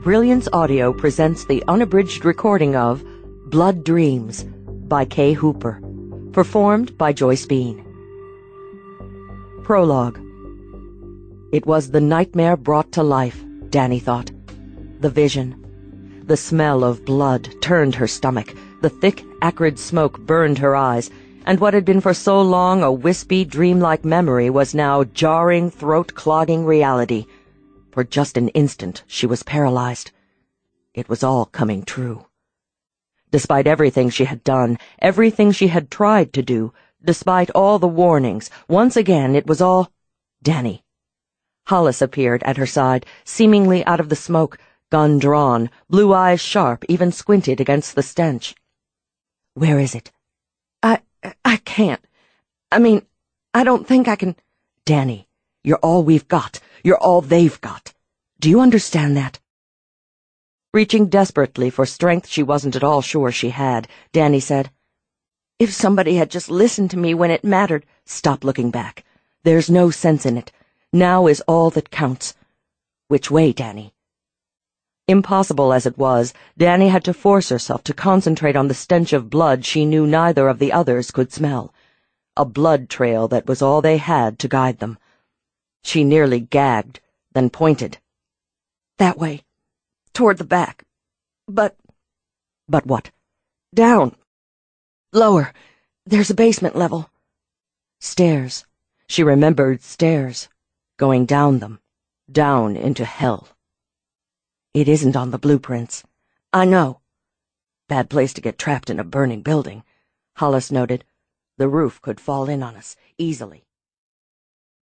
Brilliance Audio presents the unabridged recording of Blood Dreams by Kay Hooper, performed by Joyce Bean. Prologue. It was the nightmare brought to life, Danny thought. The vision. The smell of blood turned her stomach, the thick, acrid smoke burned her eyes, and what had been for so long a wispy, dreamlike memory was now jarring, throat-clogging reality. For just an instant she was paralyzed. It was all coming true. Despite everything she had done, everything she had tried to do, despite all the warnings, once again it was all Danny. Hollis appeared at her side, seemingly out of the smoke, gun drawn, blue eyes sharp, even squinted against the stench. "Where is it?" I can't. I don't think I can." "Danny, you're all we've got. You're all they've got. Do you understand that?" Reaching desperately for strength she wasn't at all sure she had, Danny said, "If somebody had just listened to me when it mattered—" "Stop looking back. There's no sense in it. Now is all that counts. Which way, Danny?" Impossible as it was, Danny had to force herself to concentrate on the stench of blood she knew neither of the others could smell. A blood trail that was all they had to guide them. She nearly gagged, then pointed. "That way. Toward the back. But what?" "Down. Lower. There's a basement level." Stairs. She remembered stairs. Going down them. Down into hell. "It isn't on the blueprints." "I know." "Bad place to get trapped in a burning building," Hollis noted. "The roof could fall in on us, easily."